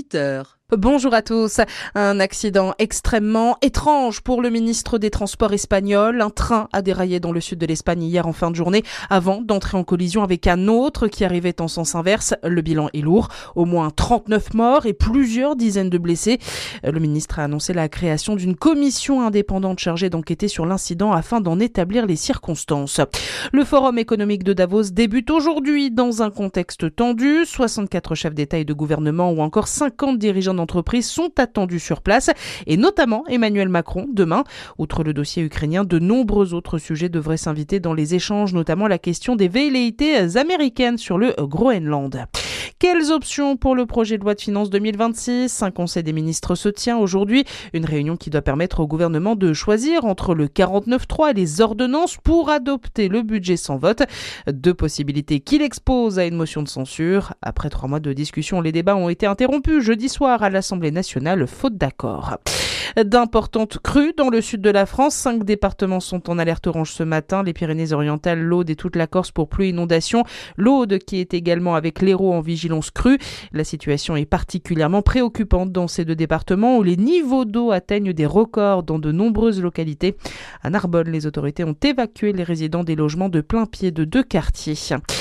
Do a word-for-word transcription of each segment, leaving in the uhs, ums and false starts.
huit heures. Bonjour à tous. Un accident extrêmement étrange pour le ministre des Transports espagnol. Un train a déraillé dans le sud de l'Espagne hier en fin de journée avant d'entrer en collision avec un autre qui arrivait en sens inverse. Le bilan est lourd. Au moins trente-neuf morts et plusieurs dizaines de blessés. Le ministre a annoncé la création d'une commission indépendante chargée d'enquêter sur l'incident afin d'en établir les circonstances. Le forum économique de Davos débute aujourd'hui dans un contexte tendu. soixante-quatre chefs d'État et de gouvernement ou encore cinquante dirigeants d'entreprises sont attendus sur place et notamment Emmanuel Macron demain. Outre le dossier ukrainien, de nombreux autres sujets devraient s'inviter dans les échanges, notamment la question des velléités américaines sur le Groenland. Quelles options pour le projet de loi de finances deux mille vingt-six ? Un conseil des ministres se tient aujourd'hui, une réunion qui doit permettre au gouvernement de choisir entre le quarante-neuf trois et les ordonnances pour adopter le budget sans vote. Deux possibilités qu'il expose à une motion de censure. Après trois mois de discussion, les débats ont été interrompus jeudi soir à l'Assemblée nationale, faute d'accord. D'importantes crues dans le sud de la France. Cinq départements sont en alerte orange ce matin. Les Pyrénées-Orientales, l'Aude et toute la Corse pour pluie et inondation. L'Aude qui est également avec l'Hérault en vigilance crue. La situation est particulièrement préoccupante dans ces deux départements où les niveaux d'eau atteignent des records dans de nombreuses localités. À Narbonne, les autorités ont évacué les résidents des logements de plein pied de deux quartiers.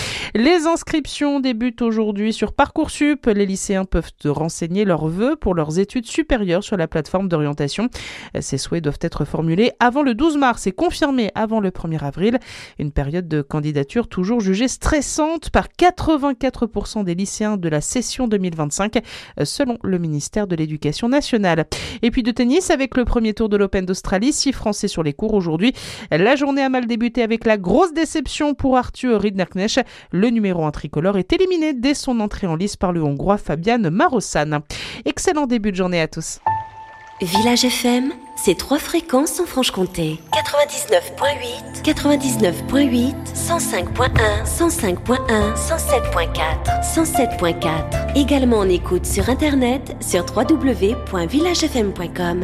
Les inscriptions débutent aujourd'hui sur Parcoursup. Les lycéens peuvent renseigner leurs vœux pour leurs études supérieures sur la plateforme d'orientation. Ces souhaits doivent être formulés avant le douze mars et confirmés avant le premier avril. Une période de candidature toujours jugée stressante par quatre-vingt-quatre pour cent des lycéens de la session deux mille vingt-cinq, selon le ministère de l'Éducation nationale. Et puis de tennis avec le premier tour de l'Open d'Australie. Six Français sur les cours aujourd'hui. La journée a mal débuté avec la grosse déception pour Arthur Ridderknecht. Le numéro un tricolore est éliminé dès son entrée en lice par le Hongrois Fabian Marosan. Excellent début de journée à tous. Village F M, c'est trois fréquences en Franche-Comté. quatre-vingt-dix-neuf virgule huit, quatre-vingt-dix-neuf virgule huit, cent cinq virgule un, cent cinq virgule un, cent sept virgule quatre, cent sept virgule quatre. Également en écoute sur internet sur w w w point village f m point com.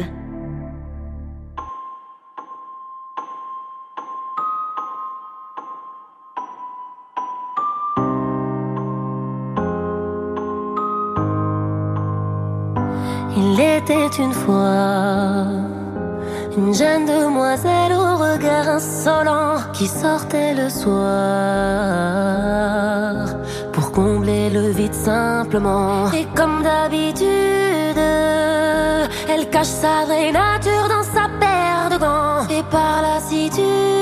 Il était une fois une jeune demoiselle au regard insolent qui sortait le soir pour combler le vide simplement. Et comme d'habitude, elle cache sa vraie nature dans sa paire de gants. Et par lassitude,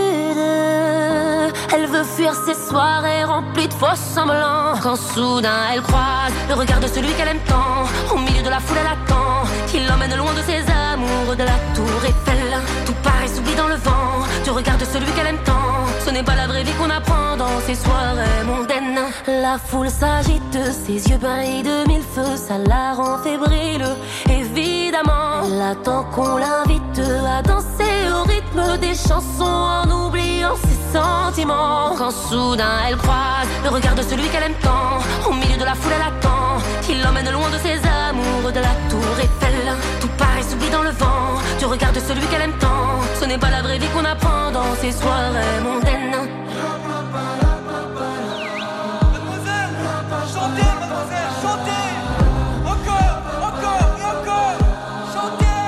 elle veut fuir ses soirées remplies de faux semblants. Quand soudain elle croise le regard de celui qu'elle aime tant, au milieu de la foule elle attend qu'il l'emmène loin de ses amours, de la tour Eiffel. Tout paraît s'oublie dans le vent du regard de celui qu'elle aime tant. Ce n'est pas la vraie vie qu'on apprend dans ces soirées mondaines. La foule s'agite, ses yeux brillent de mille feux, ça la rend fébrile. Évidemment, elle attend qu'on l'invite à danser au rythme des chansons en oubliant ses sentiments. Quand soudain elle croise le regard de celui qu'elle aime tant, au milieu de la foule elle attend qu'il l'emmène loin de ses amours, de la tour Eiffel. Tout paraît s'oublie dans le vent du regard de celui qu'elle aime tant. Ce n'est pas la vraie vie qu'on apprend dans ces soirées mondaines. Mademoiselle, chantez, mademoiselle, chantez. Encore, encore et encore. Chantez.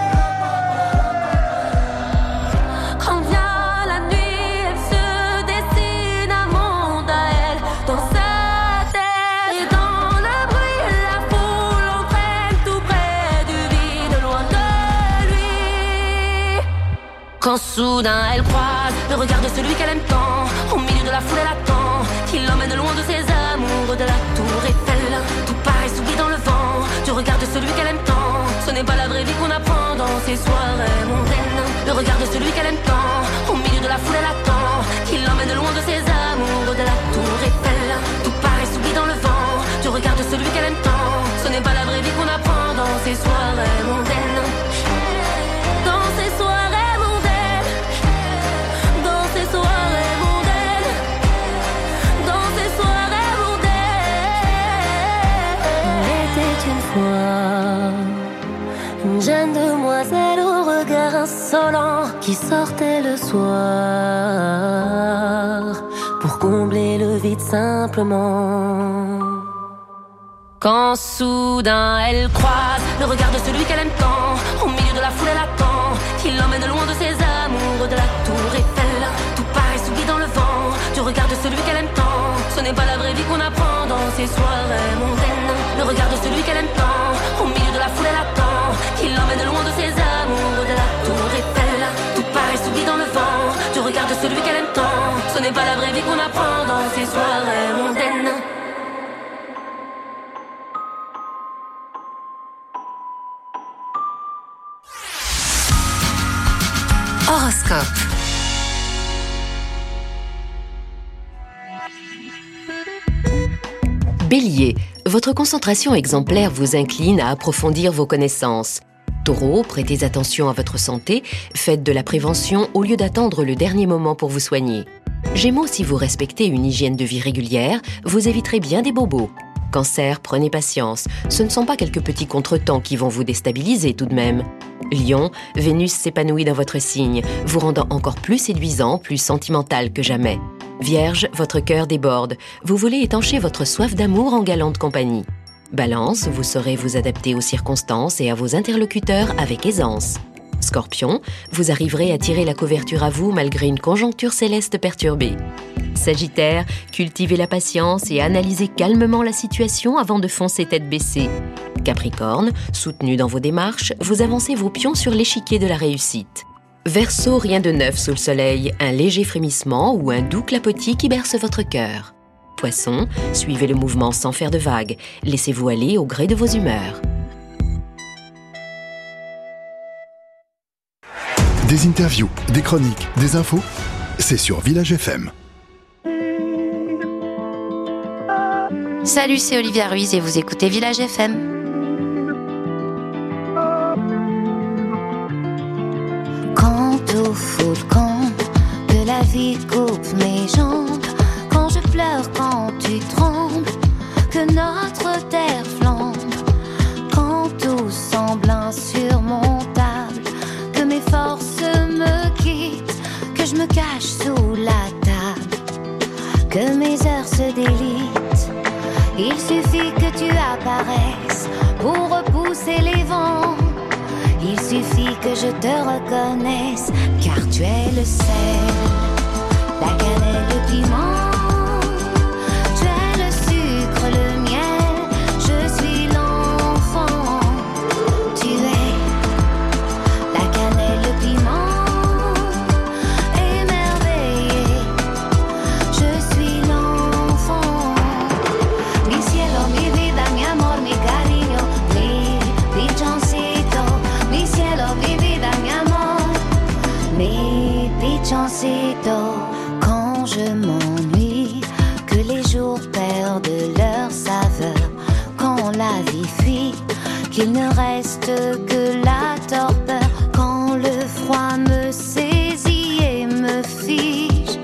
Quand vient la nuit, elle se dessine un monde à elle dans sa tête. Et dans le bruit, la foule entraîne tout près du vide, loin de lui. Quand soudain elle croise le regard de celui qu'elle aime tant, au milieu de la foule elle attend qu'il l'emmène loin de ses amours, de la tour Eiffel. Tout paraît s'oublie dans le vent du regard de celui qu'elle aime tant. Ce n'est pas la vraie vie qu'on apprend dans ces soirées mondaines. Le regard de celui qu'elle aime tant, au milieu de la foule elle attend qu'il l'emmène loin de ses amours, de la tour Eiffel. Tout paraît s'oublie dans le vent du regard de celui qu'elle aime tant. Ce n'est pas la vraie vie qu'on apprend dans ces soirées mondaines. Dans ces soirées mondaines, dans ces soirées mondaines, dans ces soirées mondaines. Il était une fois une jeune demoiselle au regard insolent qui sortait le soir pour combler le vide simplement. Quand soudain elle croise le regard de celui qu'elle aime tant, au milieu de la foule elle attend qu'il l'emmène loin de ses amours, de la tour Eiffel. Tout paraît s'oublie dans le vent du regard de celui qu'elle aime tant. Ce n'est pas la vraie vie qu'on apprend dans ces soirées mondaines. Le regard de celui qu'elle aime tant, au milieu de la foule elle attend qu'il l'emmène loin de ses amours, de la tour Eiffel. Tout paraît s'oublie dans le vent du regard de celui qu'elle aime tant. Ce n'est pas la vraie vie qu'on apprend dans ces soirées mondaines. Horoscope. Bélier, votre concentration exemplaire vous incline à approfondir vos connaissances. Taureau, prêtez attention à votre santé, faites de la prévention au lieu d'attendre le dernier moment pour vous soigner. Gémeaux, si vous respectez une hygiène de vie régulière, vous éviterez bien des bobos. Cancer, prenez patience, ce ne sont pas quelques petits contretemps qui vont vous déstabiliser tout de même. Lion, Vénus s'épanouit dans votre signe, vous rendant encore plus séduisant, plus sentimental que jamais. Vierge, votre cœur déborde, vous voulez étancher votre soif d'amour en galante compagnie. Balance, vous saurez vous adapter aux circonstances et à vos interlocuteurs avec aisance. Scorpion, vous arriverez à tirer la couverture à vous malgré une conjoncture céleste perturbée. Sagittaire, cultivez la patience et analysez calmement la situation avant de foncer tête baissée. Capricorne, soutenu dans vos démarches, vous avancez vos pions sur l'échiquier de la réussite. Verseau, rien de neuf sous le soleil, un léger frémissement ou un doux clapotis qui berce votre cœur. Poisson, suivez le mouvement sans faire de vagues, laissez-vous aller au gré de vos humeurs. Des interviews, des chroniques, des infos, c'est sur Village F M. Salut, c'est Olivia Ruiz et vous écoutez Village F M. Quand au foot, quand que la vie coupe mes jambes, quand je pleure, quand tu trembles, que notre terre flambe, quand tout semble insurmontable, que mes forces me quittent, que je me cache sous la table, que mes heures se délitent. Il suffit que tu apparaisses pour repousser les vents. Il suffit que je te reconnaisse, car tu es le sel, la cannelle, le piment. Tu es le sucre, le miel, je suis l'enfant. Tu es la cannelle, le piment, émerveillé. Je suis l'enfant. Mi cielo, mi vida, mi amor, mi cariño, mi pichoncito. Mi cielo, mi vida, mi amor, mi pichoncito. Quand je m'ennuie, que les jours perdent leur saveur, quand la vie fuit, qu'il ne reste que la torpeur, quand le froid me saisit et me fige,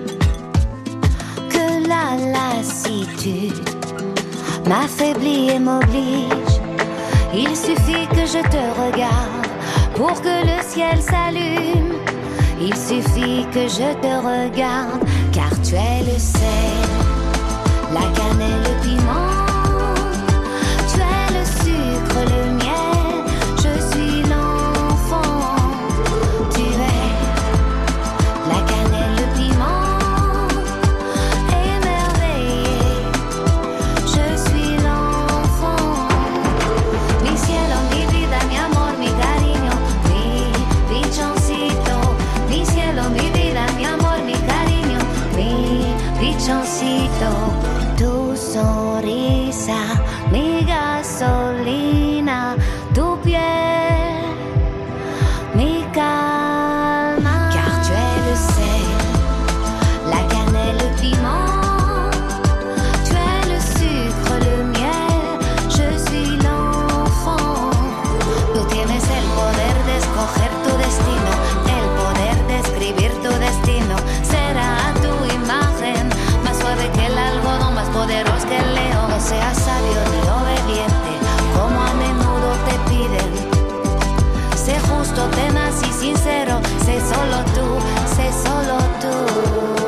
que la lassitude m'affaiblit et m'oblige. Il suffit que je te regarde pour que le ciel s'allume. Il suffit que je te regarde, car tu es le sel, la cannelle, le piment. Tu es le sucre, le miel, je suis l'enfant. Tu es la cannelle, le piment, émerveillé. Je suis l'enfant. Mi cielo, mi vida, mi amor, mi cariño, mi pichoncito. Mi cielo, mi vida, mi amor, mi cariño, mi pichoncito. Tu sonrisa, mi gasolina, tu piel, mi calma. Car tu es le sel, la cannelle, le piment. Tu es le sucre, le miel, je suis l'enfant. Tú tienes el poder de escoger tu destino, el poder de escribir tu destino. Será tu imagen, más suave que el algodón, más poderoso que el león. No seas sabio ni obediente, como a menudo te piden. Sé justo, tenaz y sincero, sé solo tú, sé solo tú.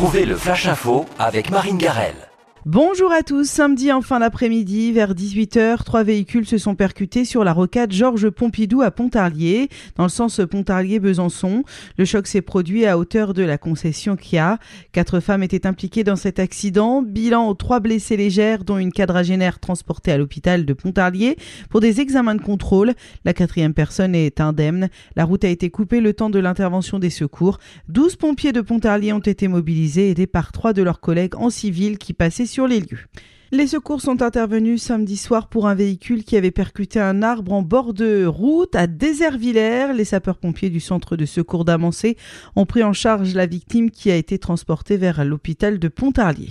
Retrouvez le Flash Info avec Marine Garel. Bonjour à tous, samedi en fin d'après-midi, vers dix-huit heures, trois véhicules se sont percutés sur la rocade Georges Pompidou à Pontarlier, dans le sens Pontarlier-Besançon. Le choc s'est produit à hauteur de la concession Kia. Quatre femmes étaient impliquées dans cet accident. Bilan aux trois blessés légères, dont une quadragénaire transportée à l'hôpital de Pontarlier pour des examens de contrôle. La quatrième personne est indemne. La route a été coupée le temps de l'intervention des secours. douze pompiers de Pontarlier ont été mobilisés, aidés par trois de leurs collègues en civil qui passaient sur les lieux. Les secours sont intervenus samedi soir pour un véhicule qui avait percuté un arbre en bord de route à Déservillers. Les sapeurs-pompiers du centre de secours d'Amancé ont pris en charge la victime qui a été transportée vers l'hôpital de Pontarlier.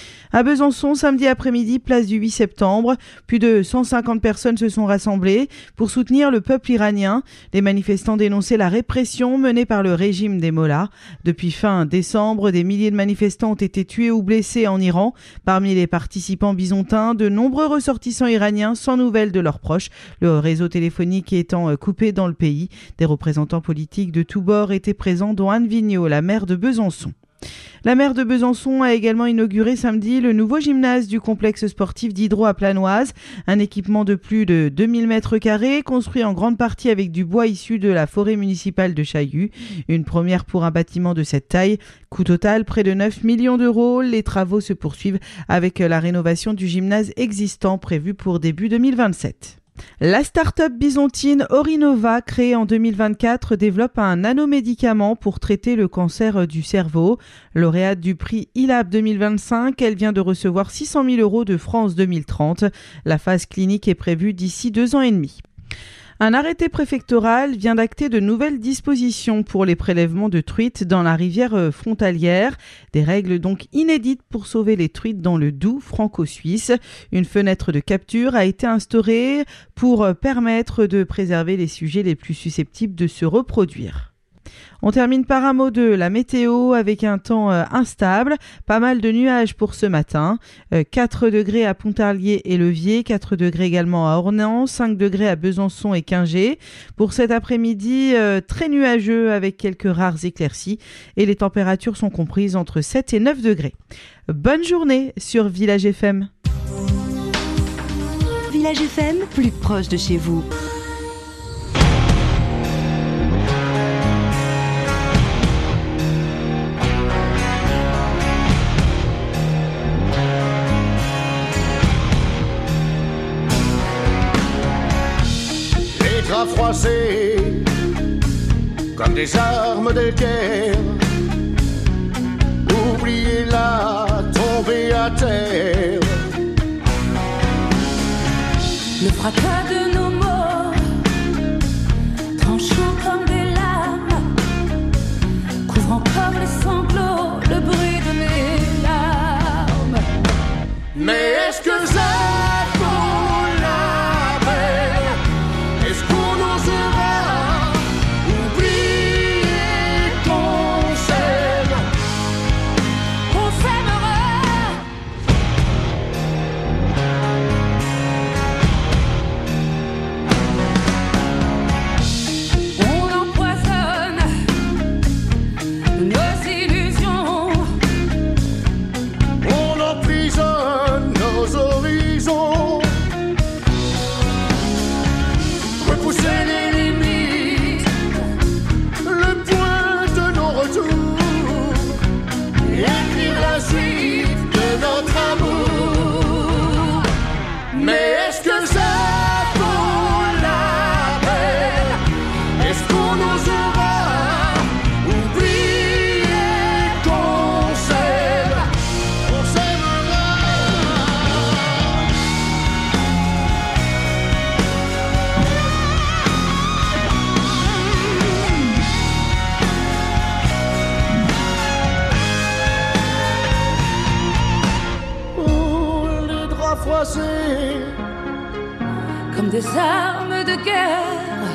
À Besançon, samedi après-midi, place du huit septembre, plus de cent cinquante personnes se sont rassemblées pour soutenir le peuple iranien. Les manifestants dénonçaient la répression menée par le régime des mollahs. Depuis fin décembre, des milliers de manifestants ont été tués ou blessés en Iran. Parmi les participants bisontins, de nombreux ressortissants iraniens sans nouvelles de leurs proches, le réseau téléphonique étant coupé dans le pays. Des représentants politiques de tous bords étaient présents, dont Anne Vigneault, la maire de Besançon. La maire de Besançon a également inauguré samedi le nouveau gymnase du complexe sportif d'Hydro à Planoise, un équipement de plus de deux mille mètres carrés, construit en grande partie avec du bois issu de la forêt municipale de Chaillu. Une première pour un bâtiment de cette taille. Coût total, près de neuf millions d'euros. Les travaux se poursuivent avec la rénovation du gymnase existant prévue pour début deux mille vingt-sept. La start-up byzantine Orinova, créée en deux mille vingt-quatre, développe un nanomédicament pour traiter le cancer du cerveau. Lauréate du prix I L A B deux mille vingt-cinq, elle vient de recevoir six cent mille euros de France deux mille trente. La phase clinique est prévue d'ici deux ans et demi. Un arrêté préfectoral vient d'acter de nouvelles dispositions pour les prélèvements de truites dans la rivière frontalière. Des règles donc inédites pour sauver les truites dans le Doubs franco-suisse. Une fenêtre de capture a été instaurée pour permettre de préserver les sujets les plus susceptibles de se reproduire. On termine par un mot de la météo avec un temps euh, instable, pas mal de nuages pour ce matin, euh, quatre degrés à Pontarlier et Levier, quatre degrés également à Ornans, cinq degrés à Besançon et Quingey. Pour cet après-midi, euh, très nuageux avec quelques rares éclaircies et les températures sont comprises entre sept et neuf degrés. Bonne journée sur Village F M. Village F M, plus proche de chez vous. Froissés comme des armes de guerre, oubliez-la, tombée à terre. Le fracas de nos mots, tranchant comme des lames, couvrant comme les sanglots le bruit de mes larmes. Mais est-ce que ça vaut la peine? Est-ce qu'on osera oublier qu'on s'aime? On s'aimera. On empoisonne nos illusions. On emprisonne nos horizons. Repousser les limites, le point de nos retours, et écrire la suite de notre amour. Mais est-ce que ça vaut la peine? Est-ce qu'on osera oublier qu'on s'aime? On s'aimera. Oh, les draps froissés Comme des armes de guerre,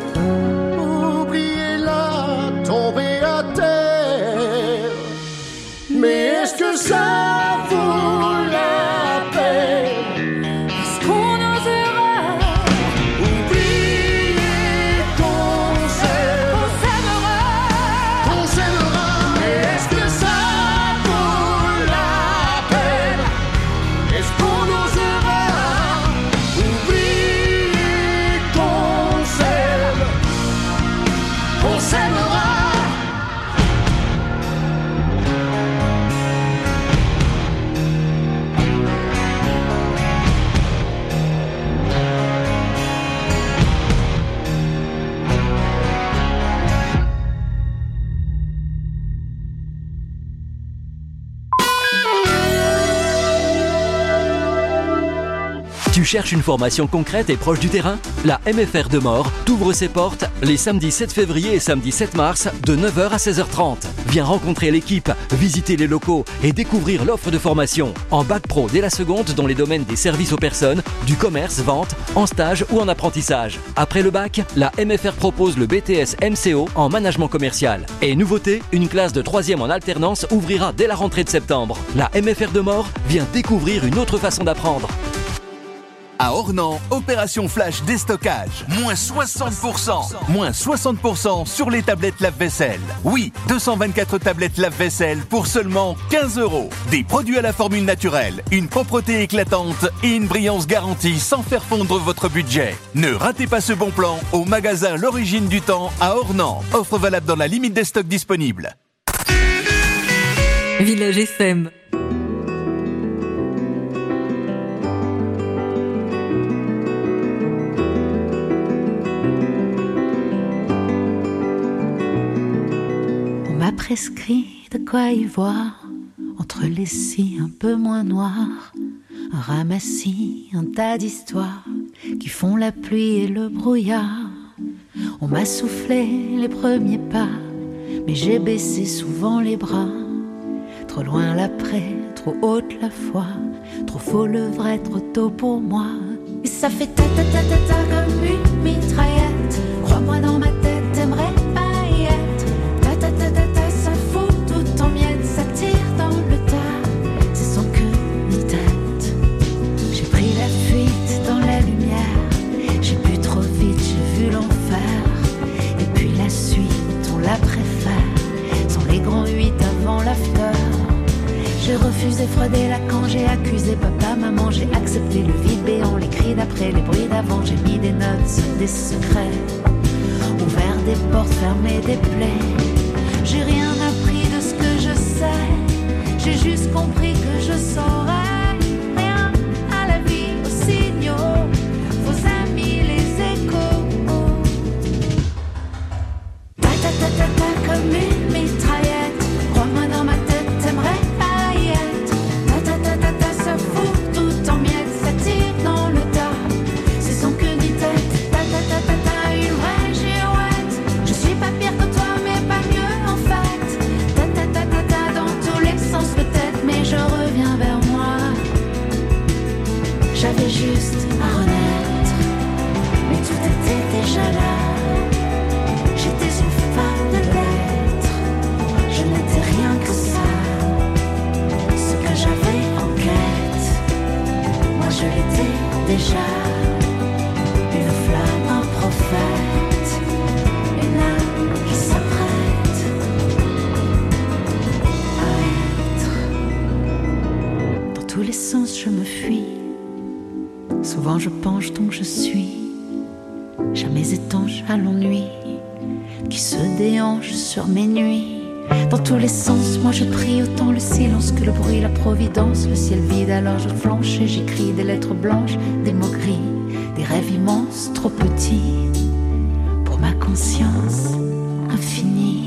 oubliez-la, tombée à terre. Mais est-ce que ça vaut la peine? est-ce qu'on osera Oublier qu'on s'aime, On s'aimera. qu'on s'aimera. Mais est-ce que ça Tu cherches une formation concrète et proche du terrain ? La M F R de Maure t'ouvre ses portes les samedis sept février et samedi sept mars de neuf heures à seize heures trente. Viens rencontrer l'équipe, visiter les locaux et découvrir l'offre de formation. En bac pro dès la seconde dans les domaines des services aux personnes, du commerce, vente, en stage ou en apprentissage. Après le bac, la M F R propose le B T S M C O en management commercial. Et nouveauté, une classe de troisième en alternance ouvrira dès la rentrée de septembre. La M F R de Maure vient découvrir une autre façon d'apprendre. À Ornans, opération flash déstockage. Moins soixante pour cent. Moins soixante pour cent sur les tablettes lave-vaisselle. Oui, deux cent vingt-quatre tablettes lave-vaisselle pour seulement quinze euros. Des produits à la formule naturelle, une propreté éclatante et une brillance garantie sans faire fondre votre budget. Ne ratez pas ce bon plan au magasin L'Origine du Temps à Ornans. Offre valable dans la limite des stocks disponibles. Village F M. Prescrit de quoi y voir entre les cils un peu moins noirs, un ramassis, un tas d'histoires qui font la pluie et le brouillard. On m'a soufflé les premiers pas, mais j'ai baissé souvent les bras. Trop loin l'après, trop haute la foi, trop faux le vrai, trop tôt pour moi. Et ça fait ta ta ta ta ta comme une mitraillette. Crois-moi dans ma tête, t'aimerais pas y être. Ta ta ta ta ta. Ça tire dans le tas, c'est sans queue ni tête. J'ai pris la fuite dans la lumière, j'ai bu trop vite, j'ai vu l'enfer. Et puis la suite, on la préfère, sans les grands huit avant l'after. J'ai refusé Freud Lacan, j'ai accusé papa, maman, j'ai accepté le vide béant, les cris d'après, les bruits d'avant. J'ai mis des notes, des secrets, ouvert des portes, fermé des plaies. J'ai rien appris de ce que je sais, j'ai juste compris que je saurais rien à la vie, aux signaux, vos amis, les échos. Ta ta ta ta ta comme une mitraillette, crois-moi dans ma tête, t'aimerais pas y être. Ta ta ta ta ta, ça fout tout en miettes, ça tire dans le tas, c'est sans queue ni tête. Ta ta ta ta ta, une vraie girouette, je suis pas pire que toi mais pas mieux. Peut-être, mais je reviens vers moi. J'avais juste à renaître, mais tout était déjà là. J'étais une femme de lettres, je n'étais rien que ça. Ce que j'avais en quête, moi je l'étais déjà. Une flamme, un prophète, une âme qui s'apprête à être. Dans tous les sens je me fuis, souvent je penche donc je suis, jamais étanche à l'ennui qui se déhanche sur mes nuits. Dans tous les sens, moi je prie autant le silence que le bruit, la providence, le ciel vide, alors je flanche et j'écris des lettres blanches, des mots gris, des rêves immenses, trop petits pour ma conscience infinie.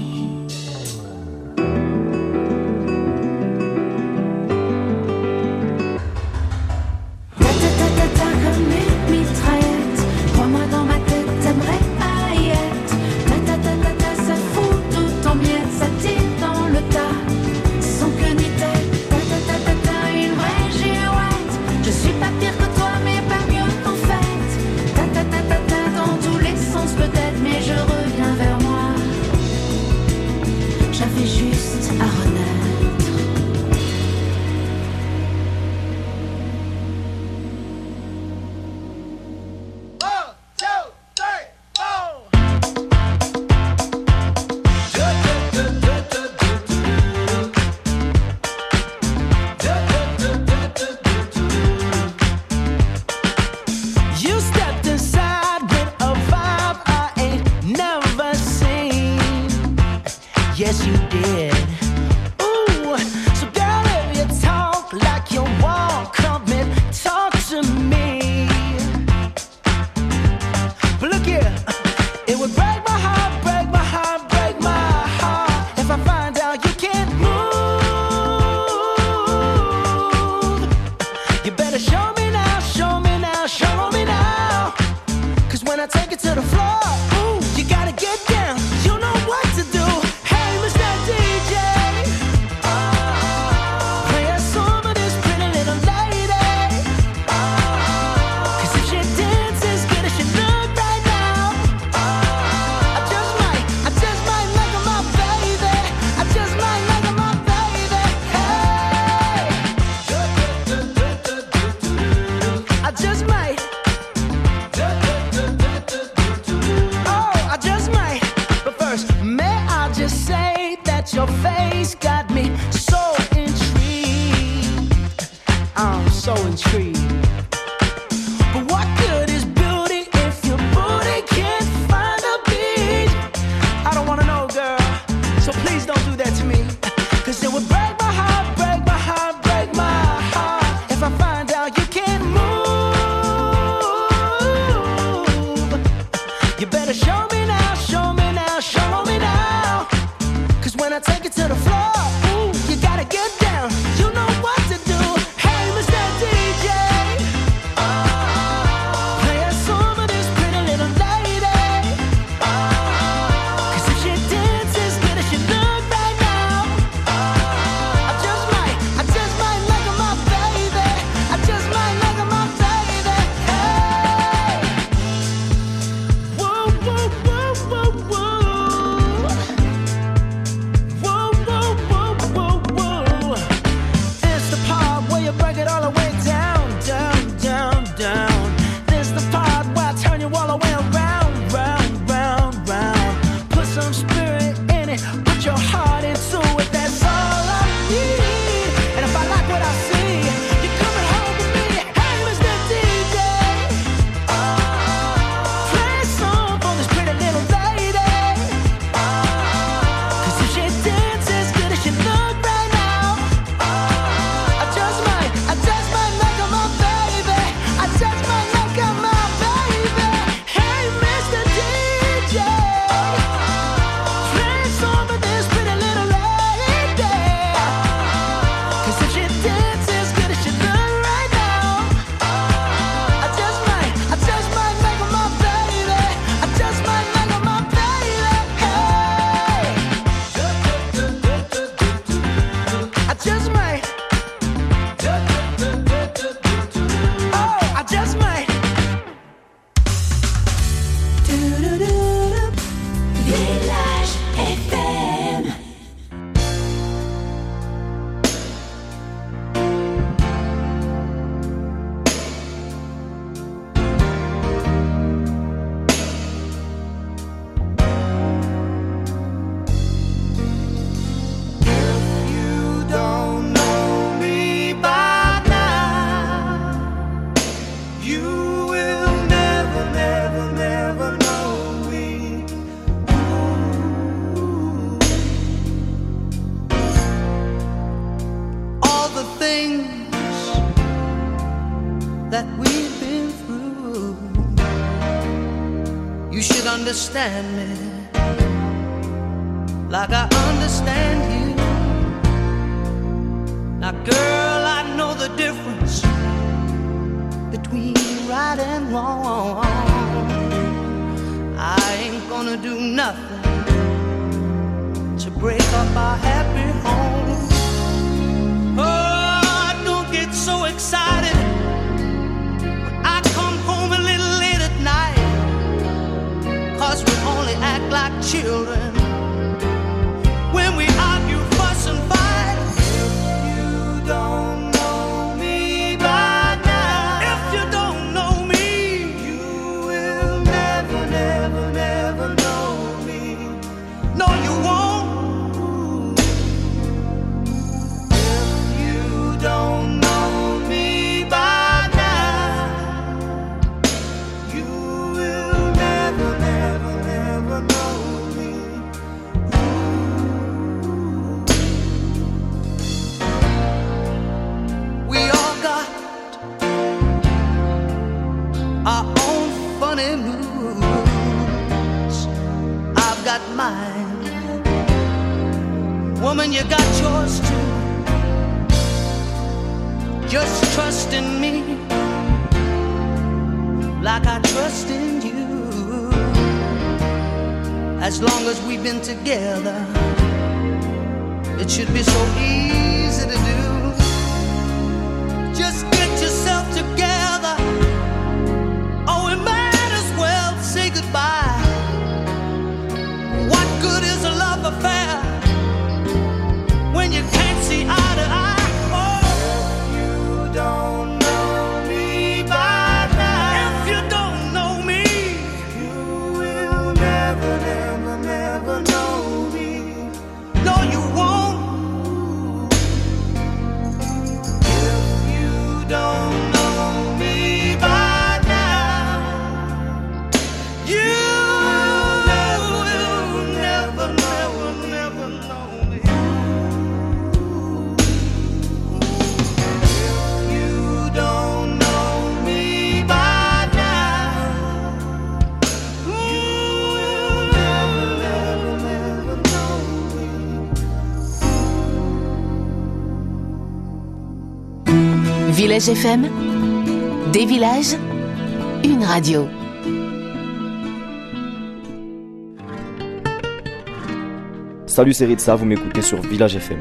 You will never, never, never know me. All the things that we've been through, you should understand me like I understand you. Now girl, I know the difference between right and wrong. I ain't gonna do nothing to break up our happy home. Oh, don't get so excited when I come home a little late at night, 'cause we only act like children when we argue, fuss and fight. If you don't know me by now, if you don't know me, you will never, never, never know me. No, you won't. If you don't know me by now, you will never, never, never know me. We all got our own funny moods. I've got mine. Woman, you got yours too. Just trust in me like I trust in you. As long as we've been together, it should be so easy to do. Just get yourself together. Oh, we might as well say goodbye. What good is a love affair when you can't see eye to eye? Oh, if you don't know me by now, if you don't know me, you will never, never, never know me. No, you won't. If you don't know me by now, you will never, never, never know me. If you don't know me by now, you will never, never, never know me. Village F M, des villages, une radio. Salut, c'est Ritza, vous m'écoutez sur Village F M.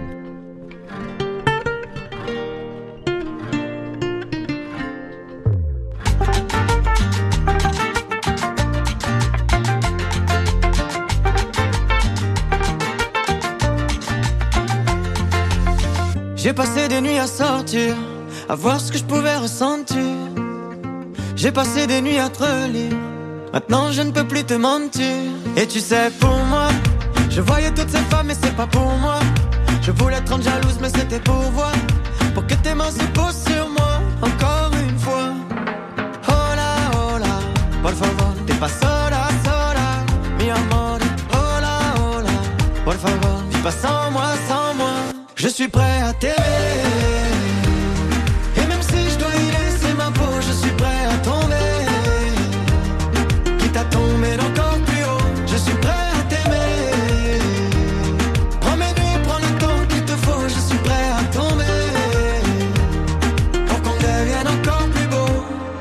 J'ai passé des nuits à sortir, à voir ce que je pouvais ressentir. J'ai passé des nuits à te relire, maintenant je ne peux plus te mentir. Et tu sais, pour moi, je voyais toutes ces femmes mais c'est pas pour moi. Je voulais te rendre jalouse mais c'était pour voir, pour que tes mains se posent sur moi, encore une fois. Hola, hola, por favor, te pas sola, sola, mi amor. Hola, hola, por favor, vis pas sans moi, sans moi. Je suis prêt à t'aimer, et même si je dois y laisser ma peau, je suis prêt à tomber, quitte à tomber encore plus haut. Je suis prêt à t'aimer, prends mes nuits, prends le temps qu'il te faut. Je suis prêt à tomber, pour qu'on devienne encore plus beau.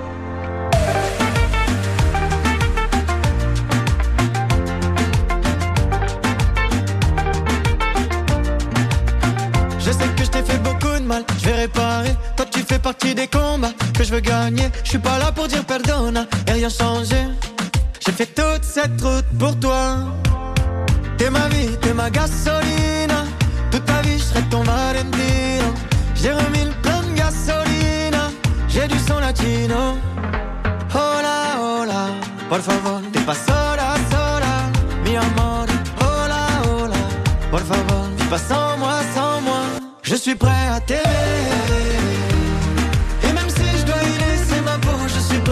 Je sais que je t'ai fait beaucoup de mal, je vais réparer. Toi tu fais partie des combats que je veux gagner. Je suis pas là pour dire pardonne et rien changer. J'ai fait toute cette route pour toi. T'es ma vie, t'es ma gasolina. Toute ta vie je serai ton Valentino. J'ai remis le plein de gasolina. J'ai du son latino. Hola, hola, por favor, te pas sola, sola, mi amor. Hola, hola, por favor, vis pas sans moi, sans moi. Je suis prêt à t'aimer, et même si je dois y laisser ma peau, je suis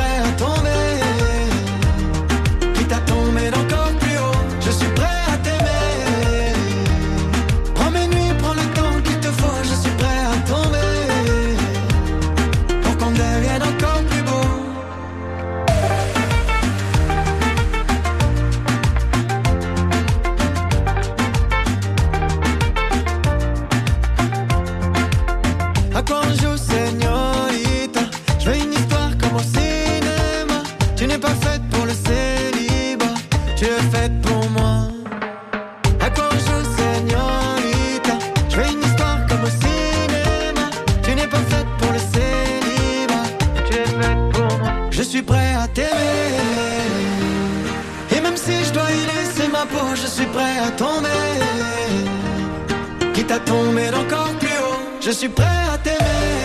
n'es pas faite pour le célibat, tu es faite pour moi. À quand je señorita, je fais une histoire comme au cinéma. Tu n'es pas faite pour le célibat, tu es faite pour moi. Je suis prêt à t'aimer, et même si je dois y laisser ma peau, je suis prêt à tomber. Quitte à tomber d'encore plus haut, je suis prêt à t'aimer.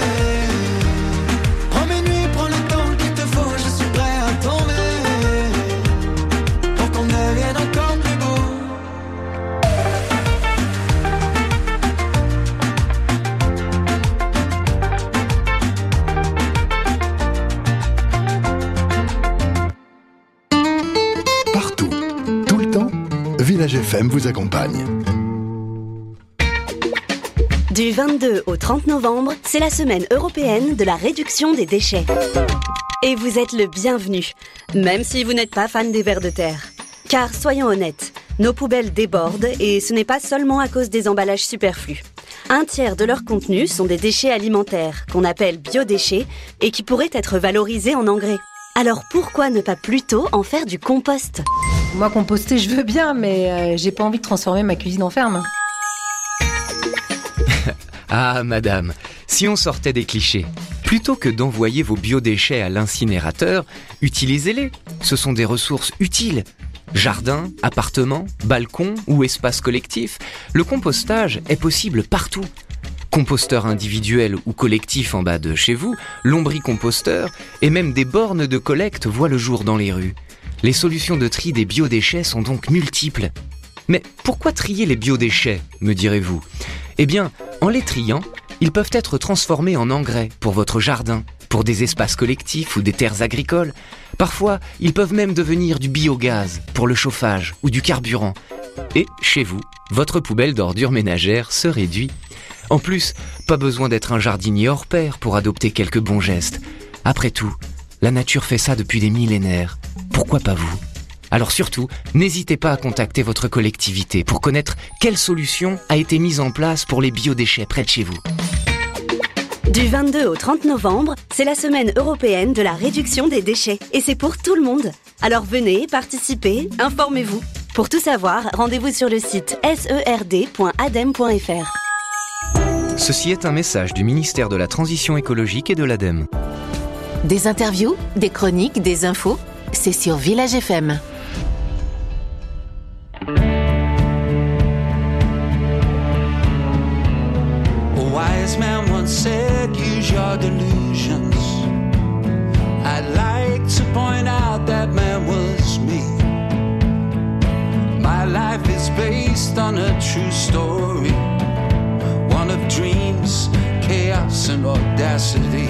Prends mes nuits, prends le temps qu'il te faut, je suis prêt à tomber pour qu'on devienne encore plus beau. Partout, tout le temps, Village F M vous accompagne. Du vingt-deux au trente novembre, c'est la semaine européenne de la réduction des déchets. Et vous êtes le bienvenu, même si vous n'êtes pas fan des vers de terre. Car soyons honnêtes, nos poubelles débordent et ce n'est pas seulement à cause des emballages superflus. Un tiers de leur contenu sont des déchets alimentaires, qu'on appelle biodéchets, et qui pourraient être valorisés en engrais. Alors pourquoi ne pas plutôt en faire du compost ? Moi, composter, je veux bien, mais euh, j'ai pas envie de transformer ma cuisine en ferme. Ah, madame, si on sortait des clichés, plutôt que d'envoyer vos biodéchets à l'incinérateur, utilisez-les. Ce sont des ressources utiles. Jardin, appartement, balcon ou espace collectif, le compostage est possible partout. Composteur individuel ou collectif en bas de chez vous, lombricomposteur et même des bornes de collecte voient le jour dans les rues. Les solutions de tri des biodéchets sont donc multiples. Mais pourquoi trier les biodéchets, me direz-vous ? Eh bien, en les triant, ils peuvent être transformés en engrais pour votre jardin, pour des espaces collectifs ou des terres agricoles. Parfois, ils peuvent même devenir du biogaz pour le chauffage ou du carburant. Et chez vous, votre poubelle d'ordures ménagères se réduit. En plus, pas besoin d'être un jardinier hors pair pour adopter quelques bons gestes. Après tout, la nature fait ça depuis des millénaires. Pourquoi pas vous ? Alors surtout, n'hésitez pas à contacter votre collectivité pour connaître quelle solution a été mise en place pour les biodéchets près de chez vous. Du vingt-deux au trente novembre, c'est la semaine européenne de la réduction des déchets. Et c'est pour tout le monde. Alors venez, participez, informez-vous. Pour tout savoir, rendez-vous sur le site serd point adem point fr. Ceci est un message du ministère de la Transition écologique et de l'ADEME. Des interviews, des chroniques, des infos, c'est sur Village F M. A wise man once said, use your delusions. I'd like to point out that man was me. My life is based on a true story, one of dreams, chaos and audacity.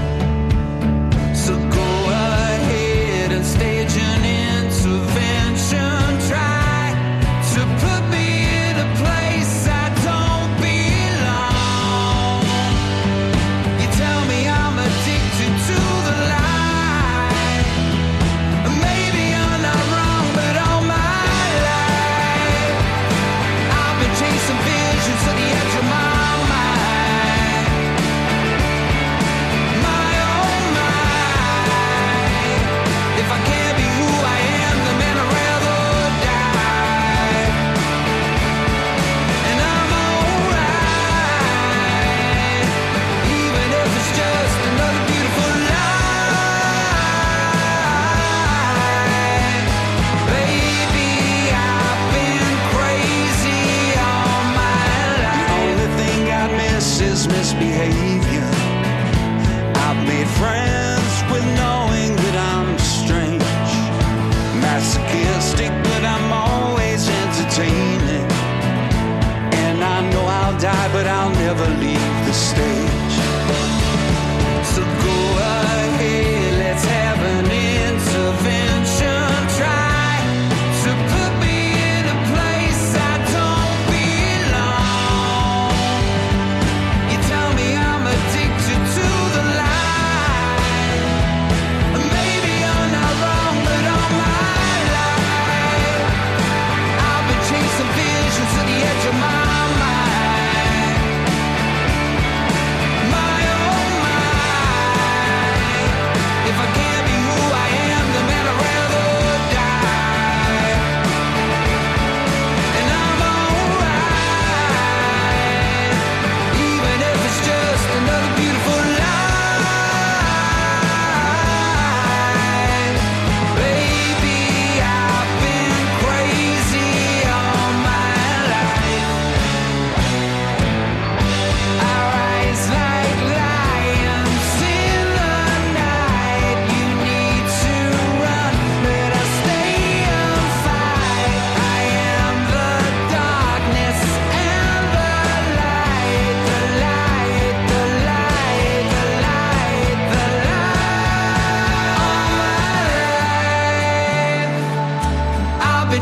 So go ahead and stage an intervention. Try to put me in a place I don't belong. You tell me I'm addicted to the lie. Maybe I'm not wrong, but all my life I've been chasing visions to the edge of my mind.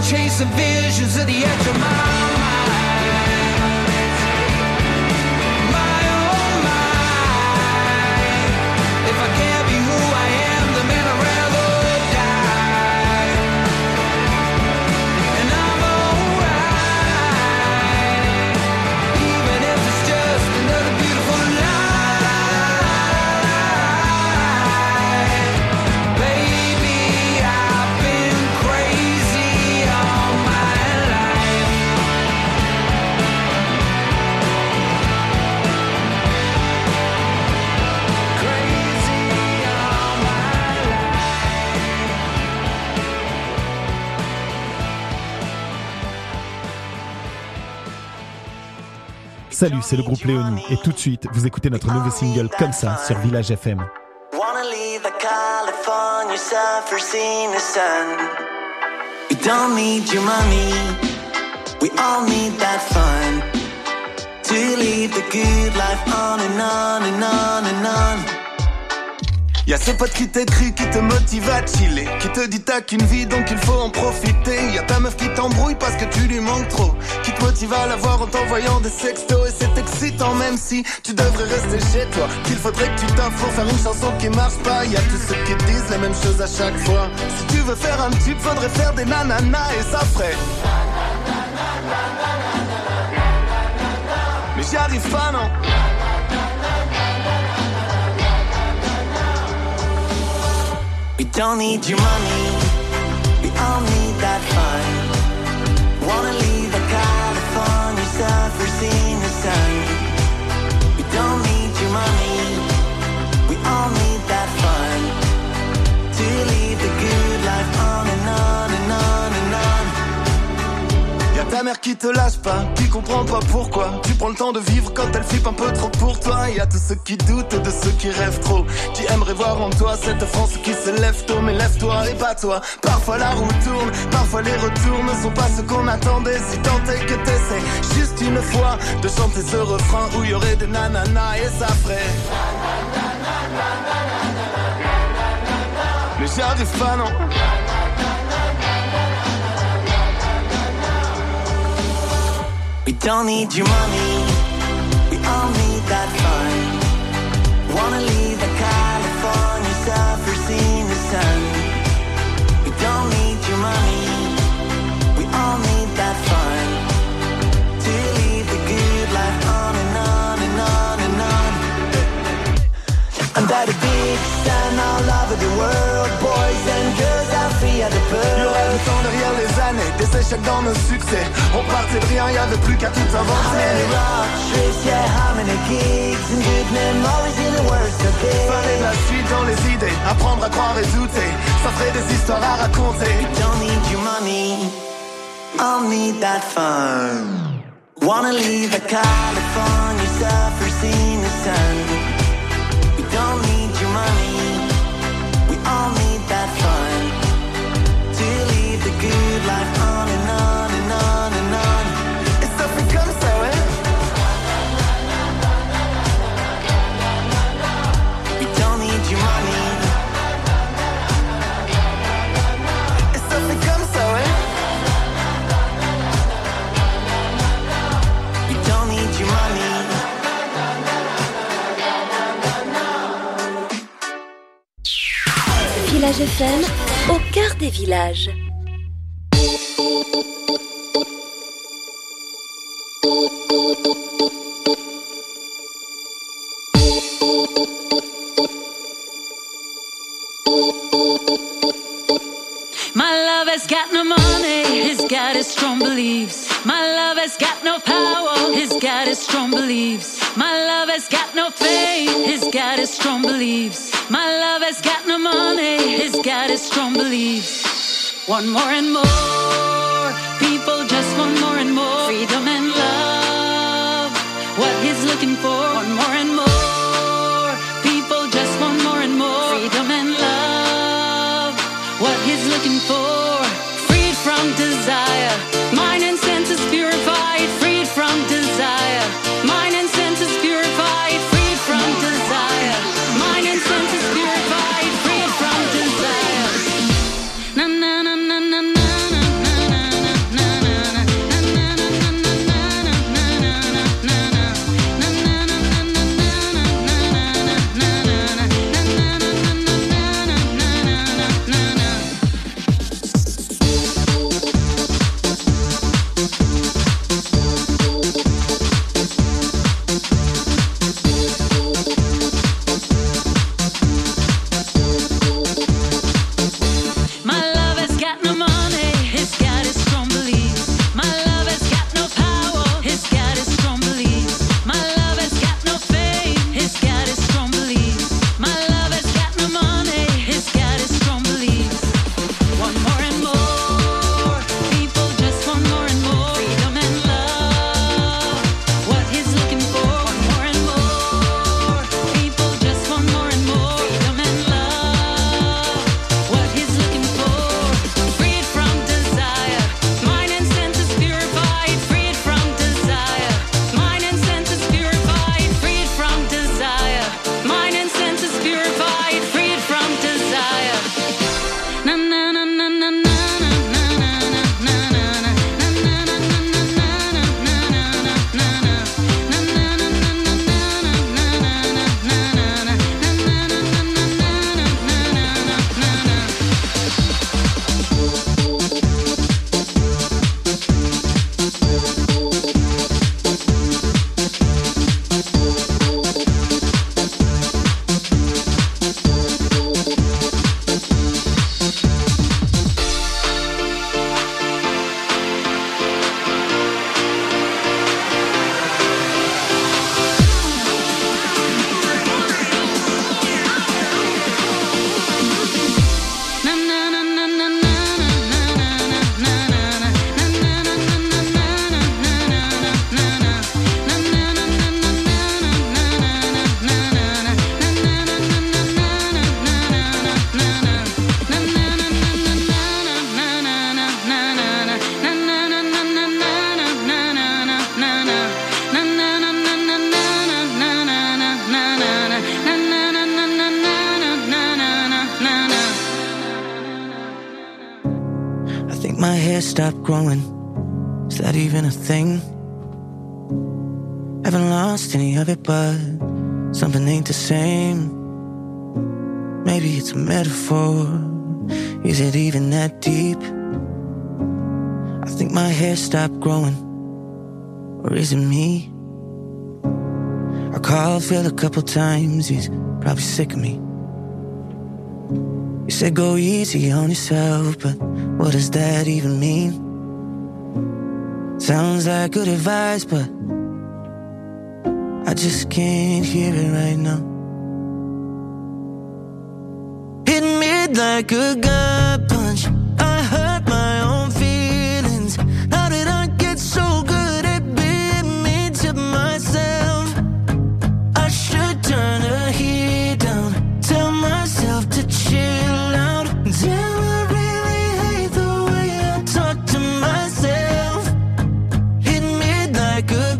chasing visions at the edge of my mind. My oh my, if I can't be who I am, then man I'd rather die. And I'm alright, even if it's just another beautiful lie. Baby, I've been crazy all my life. Crazy all my Salut, c'est le groupe Léonie. Et tout de suite, vous écoutez notre nouveau single Comme ça sur Village F M. Wanna leave a California suffer seeing the sun. We don't need your money, we all need that fun. To leave the good life on and on and on and on. Y'a ce pote qui t'écrit, qui te motive à chiller, qui te dit t'as qu'une vie donc il faut en profiter. Y'a ta meuf qui t'embrouille parce que tu lui manques trop, qui te motive à la voir en t'envoyant des sextos. Et c'est excitant même si tu devrais rester chez toi, qu'il faudrait que tu t'offres pour faire une chanson qui marche pas. Y'a tous ceux qui disent les mêmes choses à chaque fois. Si tu veux faire un tube, faudrait faire des nananas et ça ferait. Mais j'y arrive pas non. We don't need your money, we all need that fun. Wanna leave a California suffer seeing the sun. We don't need your money, we all need that fun. To leave the good life on and on and on and on. Y'a ta mère qui te lâche pas, qui comprend pas pourquoi tu prends le temps de vivre quand elle flippe un peu trop pour toi. Y'a tous ceux qui doutent de ceux qui rêvent trop, qui aimeraient voir en toi cette France qui se lève tôt. Mais lève-toi et pas toi, parfois la roue tourne, parfois les retours ne sont pas ce qu'on attendait. Si tant est que t'essaies juste une fois de chanter ce refrain où y aurait des nananas et ça ferait. Mais j'y arrive pas non. We don't need your money, we all need that fun. Wanna leave a California suffer seeing the sun. We don't need your money, we all need that fun. To leave the good life on and on and on and on. Under the big sun all over the world, boys and girls are free at the bird. Y'aurait le temps derrière les années, des échecs dans nos succès. On partait de rien, y'avait plus qu'à tout How inventer. many rock trips, yeah, how many gigs and good memories in the worst of days. Fallait de la suite dans les idées, apprendre à croire et douter. Ça ferait des histoires à raconter. We don't need your money, I'll need that fun. Wanna leave a California suffer seeing the sun. We don't need your money, we all need that fun. To leave the good life on and on and on and on. Et ça fait comme ça, ouais. We don't need your money. Et ça fait comme ça, ouais. We don't need your money. Village F M, au cœur des villages. My love has got no money, he's got his strong beliefs. My love has got no power, he's got his strong beliefs. My love has got no fame, he's got his strong beliefs. My love has got no money, he's got his strong beliefs. Want more and more, people just want more and more. Freedom and love, what he's looking for. Want more and more, people just want more and more. Freedom and love, what he's looking for. Freed from desire, mind and senses purified. Freed from desire, mind and senses purified. Freed from desire, mind and senses purified. Freed from desire. Na na na na na na na na. my hair stopped growing. Is that even a thing? Haven't lost any of it, but something ain't the same. Maybe it's a metaphor. Is it even that deep? I think my hair stopped growing. Or is it me? I called Phil a couple times. He's probably sick of me. He said go easy on yourself, but what does that even mean? Sounds like good advice, but I just can't hear it right now. Hit me like a gut punch. I hurt my own feelings. How did I get so good at being mean to myself? I should turn the heat down. Tell myself to chill out. Damn, I really hate the way I talk to myself. Hit me like a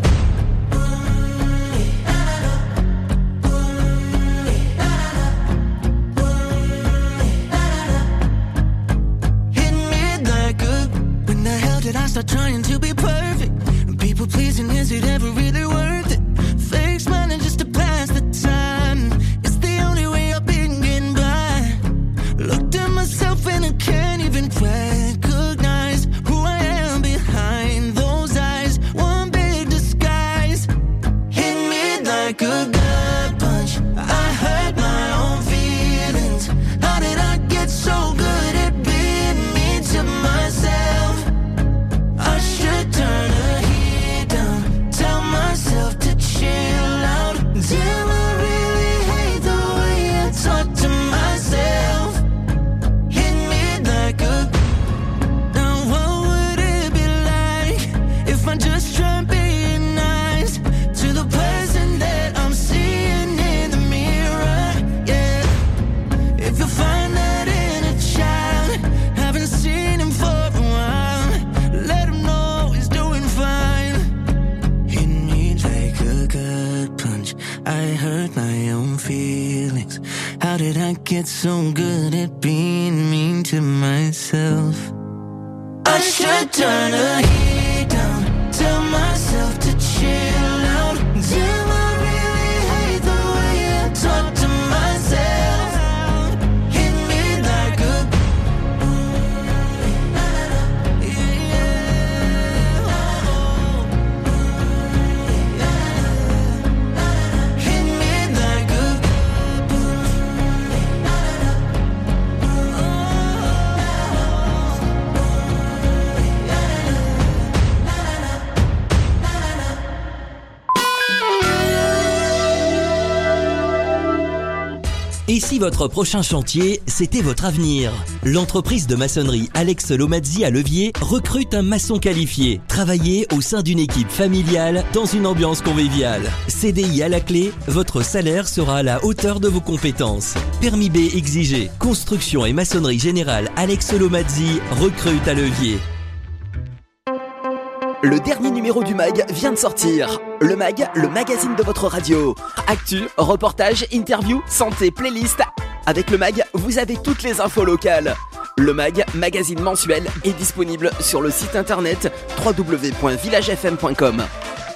I start trying to be perfect. And people pleasing, is it ever really worth it? Fake smiling just to pass the time. It's the only way I've been getting by. Looked at myself and I can't even recognize who I am behind those eyes. One big disguise. Hit me like a gut punch. I hurt my own feelings. How did I get so good at being mean to myself? I should turn the heat down. Tell myself to chill out. Damn, I really hate the way I talk to myself. Hit me like a. Now what would it be like if I just tried being nice to the person that I'm seeing in the mirror? Yeah. If you find that in a child, haven't seen him for a while, let him know he's doing fine. Hit me like a gut punch. I hurt my own feelings. How did I get so good at being mean to myself? I should turn the heat down. Tell myself to chill out. Damn, I really hate the way I talk to myself. Hit me like a hit me like a Et si votre prochain chantier, c'était votre avenir? L'entreprise de maçonnerie Alex Lomazzi à Levier recrute un maçon qualifié. Travaillez au sein d'une équipe familiale dans une ambiance conviviale. C D I à la clé, votre salaire sera à la hauteur de vos compétences. Permis B exigé. Construction et maçonnerie générale Alex Lomazzi recrute à Levier. Le dernier numéro du mag vient de sortir. Le mag, le magazine de votre radio. Actu, reportage, interview, santé, playlist. Avec le mag, vous avez toutes les infos locales. Le mag, magazine mensuel, est disponible sur le site internet w w w point village f m point com.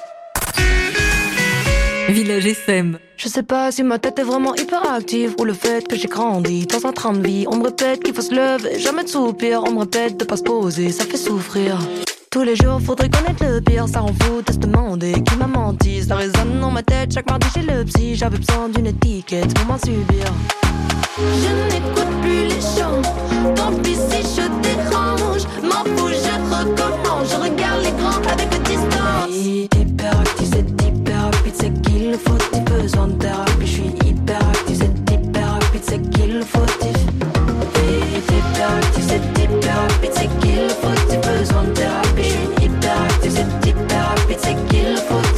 Village F M. Je sais pas si ma tête est vraiment hyperactive ou le fait que j'ai grandi dans un train de vie. On me répète qu'il faut se lever, jamais de soupir. On me répète de pas se poser, ça fait souffrir. Tous les jours, faudrait connaître le pire. Ça rend fou de se demander qui m'a menti. Ça résonne dans ma tête chaque mardi chez le psy. J'avais besoin d'une étiquette pour m'en subir. Je n'écoute plus les chants. Tant pis si je dérange. M'en fous, je recommence. Je regarde l'écran avec le distance. Hyperactif, c'est hyper rapide, c'est qu'il le faut. T'as besoin de thérapie. Je suis hyperactif, c'est hyper rapide, c'est qu'il le faut. Hyperactif, c'est hyper rapide, c'est qu'il le faut. T'as besoin de thérapie. Je suis hyperactif, c'est hyper rapide, c'est qu'il le faut.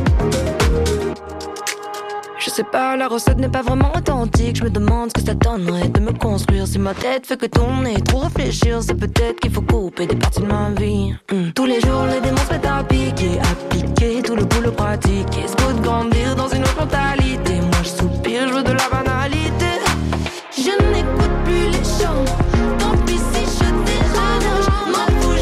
Je sais pas, la recette n'est pas vraiment authentique. Je me demande ce que ça donnerait de me construire. Si ma tête fait que tourner, trop réfléchir, c'est peut-être qu'il faut couper des parties de ma vie. mm. Tous les jours, les démons se mettent à piquer, à piquer tout le boulot pratique. Et c'est beau de grandir dans une autre mentalité. Moi je soupire, je veux de la banalité. Je n'écoute plus les chants. Tant pis si je dérange. M'en fous,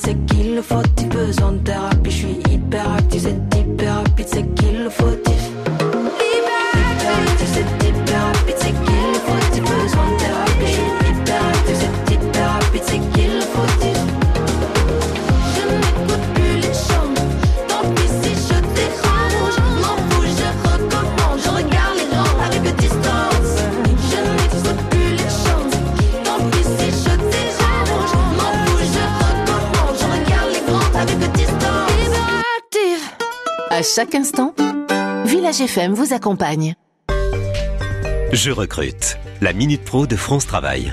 c'est qu'il le faut. T'as besoin de thérapie, je suis hyper actif, c'est hyper rapide, c'est qu'il le faut. Hyper actif, c'est hyper rapide, c'est qu'il le faut. T'as besoin de thérapie, je suis hyper actif, c'est hyper rapide, c'est qu'il le faut. Je n'écoute plus les chants, tant pis si je dérange. M'en fous, je recommence, je regarde les gens avec distance. Je n'écoute plus les chants, tant pis si je dérange. M'en fous, je recommence, je regarde les grands avec distance. Hyperactive. À chaque instant, Village F M vous accompagne. Je recrute. La Minute Pro de France Travail.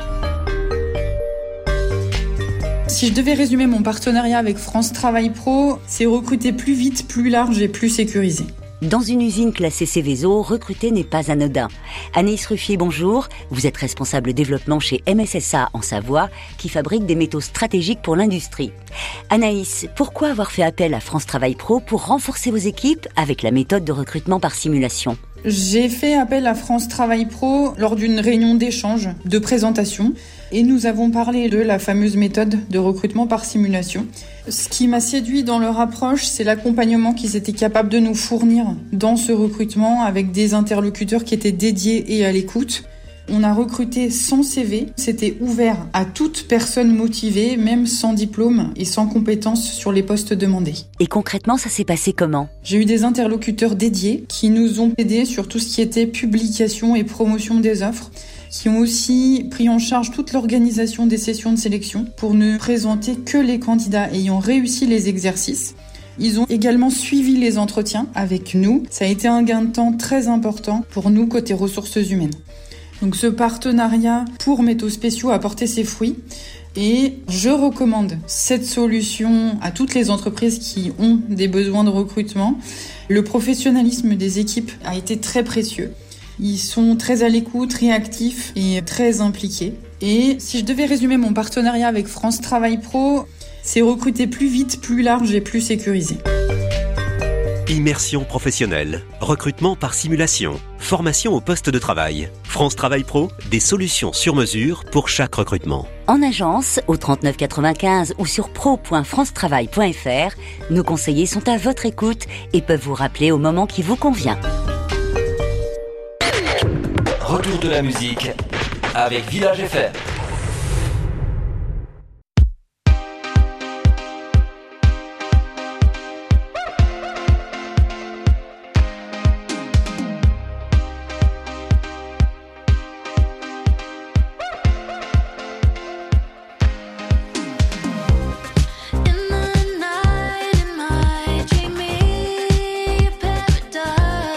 Si je devais résumer mon partenariat avec France Travail Pro, c'est recruter plus vite, plus large et plus sécurisé. Dans une usine classée Céveso, recruter n'est pas anodin. Anaïs Ruffier, bonjour. Vous êtes responsable développement chez M S S A en Savoie, qui fabrique des métaux stratégiques pour l'industrie. Anaïs, pourquoi avoir fait appel à France Travail Pro pour renforcer vos équipes avec la méthode de recrutement par simulation ? J'ai fait appel à France Travail Pro lors d'une réunion d'échange, de présentation, et nous avons parlé de la fameuse méthode de recrutement par simulation. Ce qui m'a séduit dans leur approche, c'est l'accompagnement qu'ils étaient capables de nous fournir dans ce recrutement avec des interlocuteurs qui étaient dédiés et à l'écoute. On a recruté cent C V, c'était ouvert à toute personne motivée, même sans diplôme et sans compétences sur les postes demandés. Et concrètement, ça s'est passé comment ? J'ai eu des interlocuteurs dédiés qui nous ont aidés sur tout ce qui était publication et promotion des offres, qui ont aussi pris en charge toute l'organisation des sessions de sélection pour ne présenter que les candidats ayant réussi les exercices. Ils ont également suivi les entretiens avec nous. Ça a été un gain de temps très important pour nous côté ressources humaines. Donc ce partenariat pour Métaux Spéciaux a porté ses fruits et je recommande cette solution à toutes les entreprises qui ont des besoins de recrutement. Le professionnalisme des équipes a été très précieux. Ils sont très à l'écoute, réactifs et très impliqués. Et si je devais résumer mon partenariat avec France Travail Pro, c'est recruter plus vite, plus large et plus sécurisé. Immersion professionnelle, recrutement par simulation, formation au poste de travail. France Travail Pro, des solutions sur mesure pour chaque recrutement. En agence, au trente-neuf quatre-vingt-quinze ou sur pro point france travail point f r, nos conseillers sont à votre écoute et peuvent vous rappeler au moment qui vous convient. Retour de la musique avec Village F M.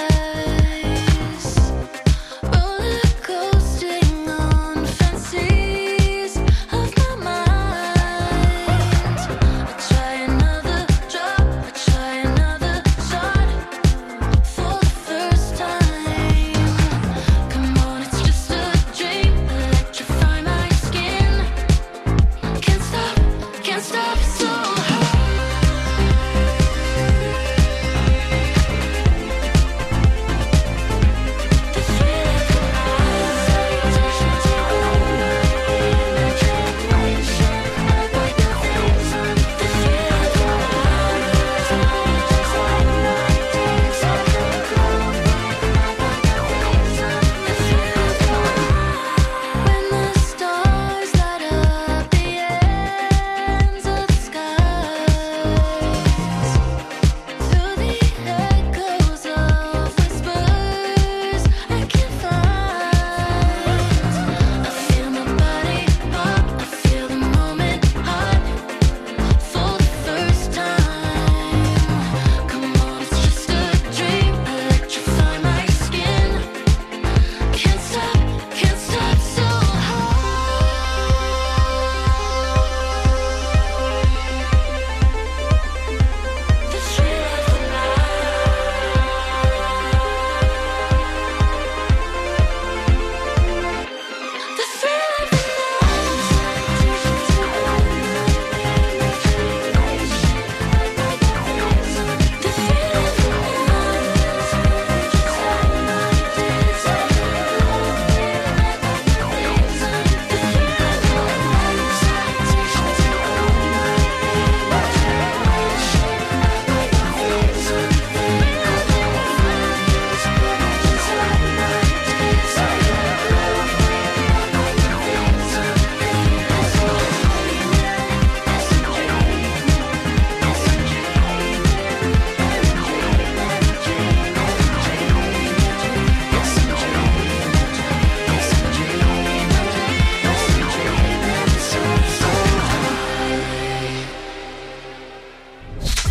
Roller coasting on fancy.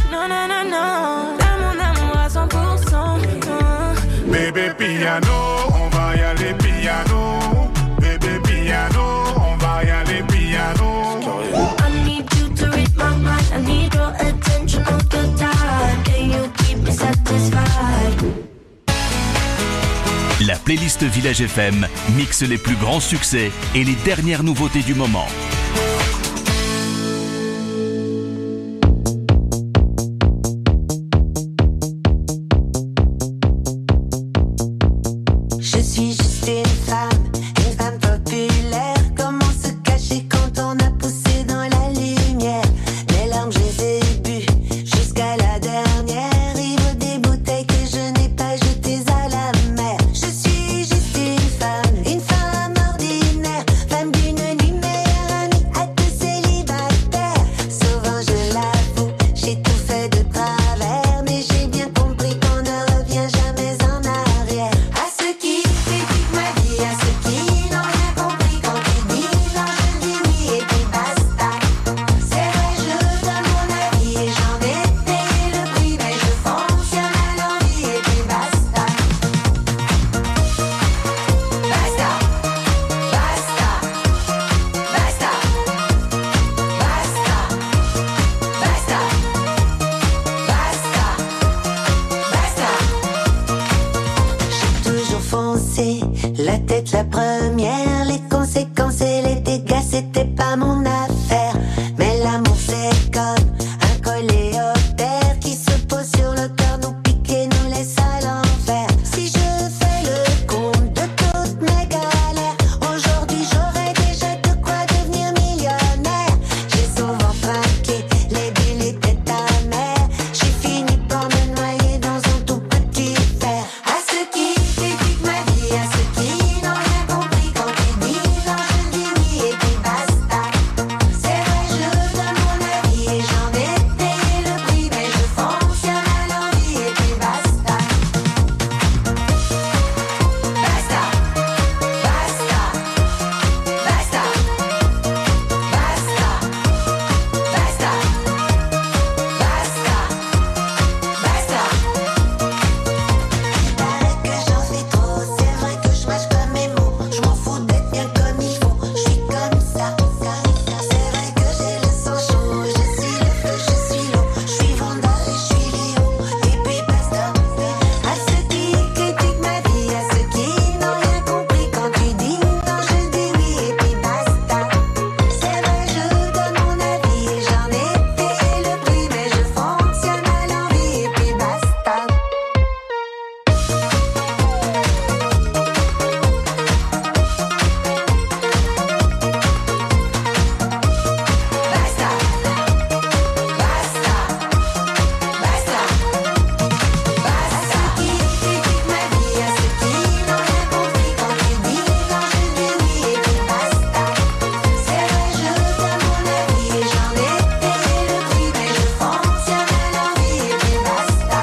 non, non, non, non. T'as mon amour à cent pour cent. Bébé piano, on va y aller piano. Bébé piano, on va y aller piano. I need you to read my mind. I need your attention all the time. Can you keep me satisfied? La playlist Village F M mixe les plus grands succès et les dernières nouveautés du moment. Je suis juste une femme, une femme populaire. Comment se cacher quand on a poussé dans la lumière? Mes larmes je les ai bues jusqu'à la dernière. Il vaut des bouteilles que je n'ai pas jetées à la mer. Je suis juste une femme, une femme ordinaire, femme d'une nuit meilleure amie à tous célibataires. Souvent je l'avoue, j'ai tout fait de travers, mais j'ai bien compris qu'on ne revient jamais en arrière. À ceux qui critiquent ma vie, à ceux qui n'ont rien compris quand tu dis non, je dis oui et puis basta. C'est vrai, je donne mon avis et j'en ai payé le prix, mais je fonctionne à l'envie et puis basta. Basta, basta, basta, basta, basta, basta. J'ai toujours foncé, la tête la première. Les conséquences et les dégâts, c'était pas mon affaire. Mais l'amour, c'est comme un coléoptère qui se pose sur le cœur, nous pique et nous laisse à l'envers. Si je fais le compte de toutes mes galères, aujourd'hui j'aurais déjà de quoi devenir millionnaire. J'ai souvent trinqué, les bulles étaient amères. J'ai fini par me noyer dans un tout petit verre. À ceux qui critiquent ma vie, à ceux qui n'ont rien compris quand tu dis non, je dis oui et puis basta. C'est vrai, je donne mon avis et j'en ai payé le prix, mais je fonctionne à l'envie et puis basta. Basta, basta, basta, basta, basta, basta, basta. Il paraît que j'en fais trop, c'est vrai que je mâche pas mes mots. Je m'en fous d'être bien comme il faut, je suis comme ça. C'est vrai que j'ai le sang chaud, je suis le feu, je suis l'eau. Je suis Vanda et je suis Léo, et puis basta. À ceux qui critiquent ma vie, à ceux qui n'ont rien compris quand tu dis non, je dis oui et puis basta. C'est vrai, je donne mon avis et j'en ai payé le prix, mais je fonctionne à l'envie et puis basta. Basta, basta, basta, basta. À ceux qui critiquent ma vie, à ceux qui n'ont rien compris quand tu dis non, je dis oui et puis basta. C'est vrai, je donne mon avis et j'en ai payé le prix, mais je fonctionne à l'envie et puis basta.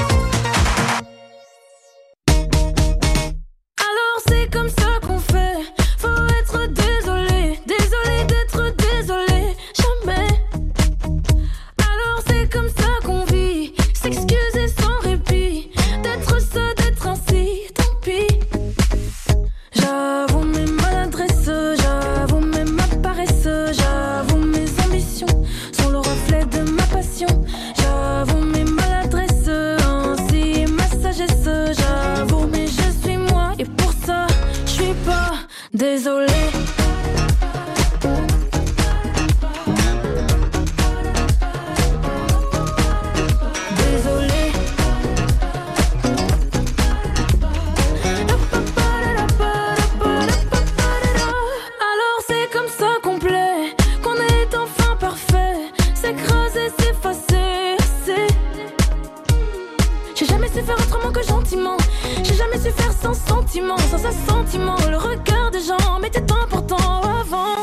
Alors c'est comme ça qu'on fait. Faut être désolé, désolé d'être désolé, jamais. Alors c'est comme ça qu'on vit, s'excuser sans répit, d'être ça, d'être ainsi, tant pis. J'avoue mes maladresses, j'avoue même ma paresse, j'avoue mes ambitions sont le reflet de ma passion. J'avoue mes maladresses, ainsi ma sagesse, j'avoue mais je suis moi et pour ça je suis pas désolée. Désolée. Alors c'est comme ça qu'on plaît, qu'on est enfin parfait, s'écraser, s'effacer, c'est. J'ai jamais su faire autrement que gentiment, j'ai jamais su faire sans sentiment, sans assentiment. Le regard des gens m'était important avant.